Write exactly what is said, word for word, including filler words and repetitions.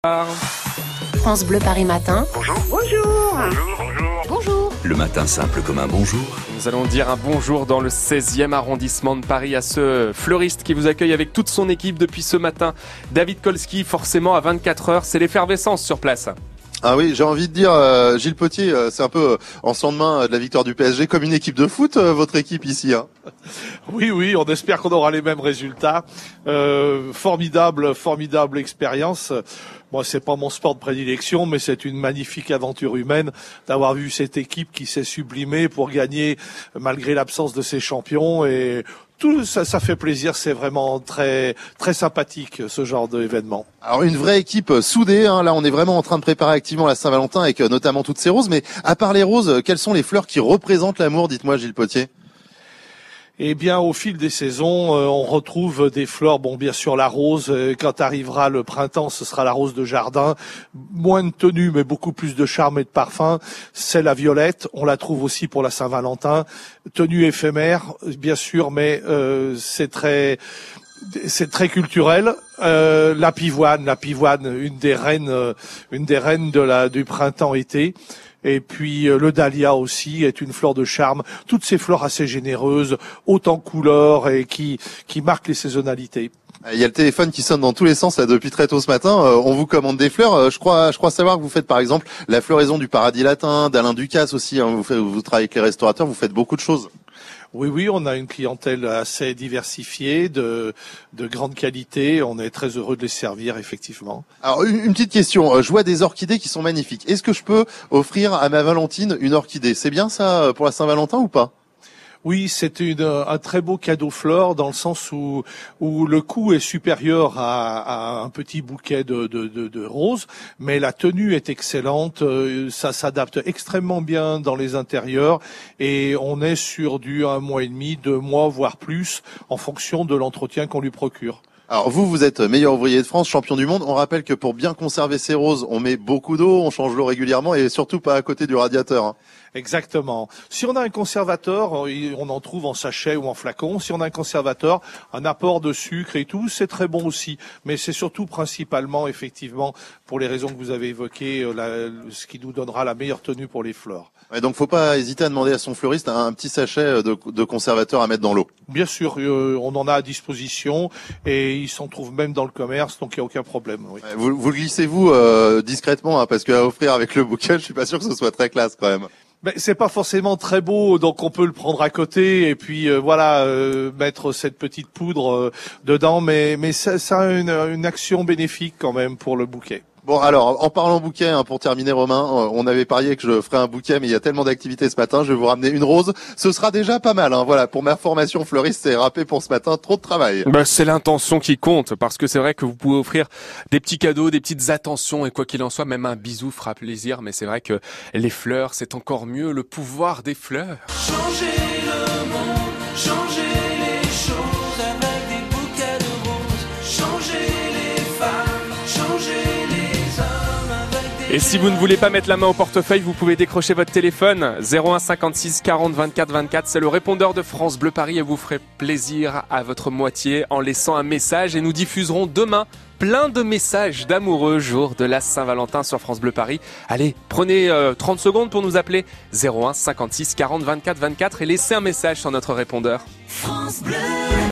France Bleu Paris Matin. Bonjour. Bonjour. Bonjour, bonjour. Bonjour. Le matin simple comme un bonjour. Nous allons dire un bonjour dans le seizième arrondissement de Paris à ce fleuriste qui vous accueille avec toute son équipe depuis ce matin. David Kolski, forcément à vingt-quatre heures, c'est l'effervescence sur place. Ah oui, j'ai envie de dire, euh, Gilles Potier, euh, c'est un peu euh, en lendemain de la victoire du P S G, comme une équipe de foot, euh, votre équipe ici. Hein. Oui, oui, on espère qu'on aura les mêmes résultats. Euh, formidable, formidable expérience. Moi, c'est pas mon sport de prédilection, mais c'est une magnifique aventure humaine d'avoir vu cette équipe qui s'est sublimée pour gagner malgré l'absence de ses champions. Et tout ça, ça fait plaisir. C'est vraiment très, très sympathique ce genre d'événement. Alors une vraie équipe soudée. Hein. Là, on est vraiment en train de préparer activement la Saint-Valentin avec euh, notamment toutes ces roses. Mais à part les roses, quelles sont les fleurs qui représentent l'amour? Dites-moi, Gilles Potier. Eh bien, au fil des saisons, euh, on retrouve des fleurs. Bon, bien sûr, la rose. Euh, quand arrivera le printemps, ce sera la rose de jardin. Moins de tenue, mais beaucoup plus de charme et de parfum. C'est la violette. On la trouve aussi pour la Saint-Valentin. Tenue éphémère, bien sûr, mais euh, c'est très... C'est très culturel. Euh, la pivoine, la pivoine, une des reines, euh, une des reines de la du printemps-été. Et puis euh, le dahlia aussi est une fleur de charme. Toutes ces fleurs assez généreuses, hautes en couleurs et qui qui marquent les saisonnalités. Il y a le téléphone qui sonne dans tous les sens là depuis très tôt ce matin. Euh, on vous commande des fleurs. Euh, je crois, je crois savoir que vous faites par exemple la floraison du paradis latin, d'Alain Ducasse aussi. Hein. Vous, faites, vous travaillez avec les restaurateurs, vous faites beaucoup de choses. Oui, oui, on a une clientèle assez diversifiée, de, de grande qualité. On est très heureux de les servir, effectivement. Alors, une, une petite question. Je vois des orchidées qui sont magnifiques. Est-ce que je peux offrir à ma Valentine une orchidée? C'est bien ça pour la Saint-Valentin ou pas? Oui, c'est une, un très beau cadeau fleur dans le sens où, où le coût est supérieur à, à un petit bouquet de, de, de, de roses, mais la tenue est excellente, ça s'adapte extrêmement bien dans les intérieurs et on est sur du un mois et demi, deux mois, voire plus, en fonction de l'entretien qu'on lui procure. Alors vous, vous êtes meilleur ouvrier de France, champion du monde. On rappelle que pour bien conserver ces roses, on met beaucoup d'eau, on change l'eau régulièrement et surtout pas à côté du radiateur. Hein. Exactement. Si on a un conservateur, on en trouve en sachet ou en flacon. Si on a un conservateur, un apport de sucre et tout, c'est très bon aussi. Mais c'est surtout principalement, effectivement, pour les raisons que vous avez évoquées, la, ce qui nous donnera la meilleure tenue pour les fleurs. Et donc, faut pas hésiter à demander à son fleuriste un, un petit sachet de, de conservateur à mettre dans l'eau. Bien sûr, euh, on en a à disposition et il s'en trouve même dans le commerce, donc il n'y a aucun problème. Oui. Vous, vous le glissez-vous euh, discrètement, hein, parce qu'à offrir avec le bouquet, je suis pas sûr que ce soit très classe quand même. Ben, c'est pas forcément très beau, donc on peut le prendre à côté et puis euh, voilà euh, mettre cette petite poudre euh, dedans, mais mais ça, ça a une, une action bénéfique quand même pour le bouquet. Bon alors, en parlant bouquet, hein, pour terminer Romain, euh, on avait parié que je ferais un bouquet, mais il y a tellement d'activités ce matin, je vais vous ramener une rose. Ce sera déjà pas mal, hein, voilà. Pour ma formation fleuriste, c'est râpé pour ce matin, trop de travail. Bah, c'est l'intention qui compte, parce que c'est vrai que vous pouvez offrir des petits cadeaux, des petites attentions, et quoi qu'il en soit, même un bisou fera plaisir. Mais c'est vrai que les fleurs, c'est encore mieux, le pouvoir des fleurs. Changer le monde, changer les choses avec des bouquets de roses, changer les femmes, changer Et si vous ne voulez pas mettre la main au portefeuille, vous pouvez décrocher votre téléphone zéro un cinquante-six quarante vingt-quatre vingt-quatre. C'est le répondeur de France Bleu Paris et vous ferez plaisir à votre moitié en laissant un message. Et nous diffuserons demain plein de messages d'amoureux jour de la Saint-Valentin sur France Bleu Paris. Allez, prenez euh, trente secondes pour nous appeler zéro un cinquante-six quarante vingt-quatre vingt-quatre et laissez un message sur notre répondeur. France Bleu.